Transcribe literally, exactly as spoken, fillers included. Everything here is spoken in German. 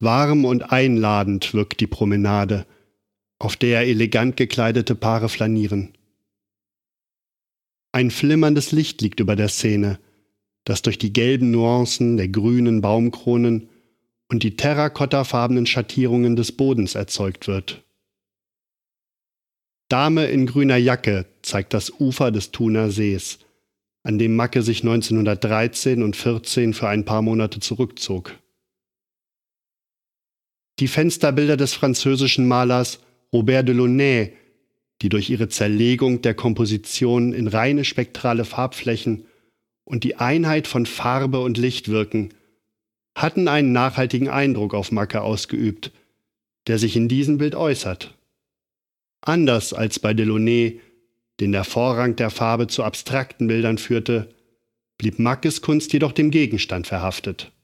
Warm und einladend wirkt die Promenade, auf der elegant gekleidete Paare flanieren. Ein flimmerndes Licht liegt über der Szene, das durch die gelben Nuancen der grünen Baumkronen und die terrakottafarbenen Schattierungen des Bodens erzeugt wird. Dame in grüner Jacke zeigt das Ufer des Thuner Sees, an dem Macke sich neunzehnhundertdreizehn und vierzehn für ein paar Monate zurückzog. Die Fensterbilder des französischen Malers Robert Delaunay, die durch ihre Zerlegung der Komposition in reine spektrale Farbflächen und die Einheit von Farbe und Licht wirken, hatten einen nachhaltigen Eindruck auf Macke ausgeübt, der sich in diesem Bild äußert. Anders als bei Delaunay, den der Vorrang der Farbe zu abstrakten Bildern führte, blieb Mackes Kunst jedoch dem Gegenstand verhaftet.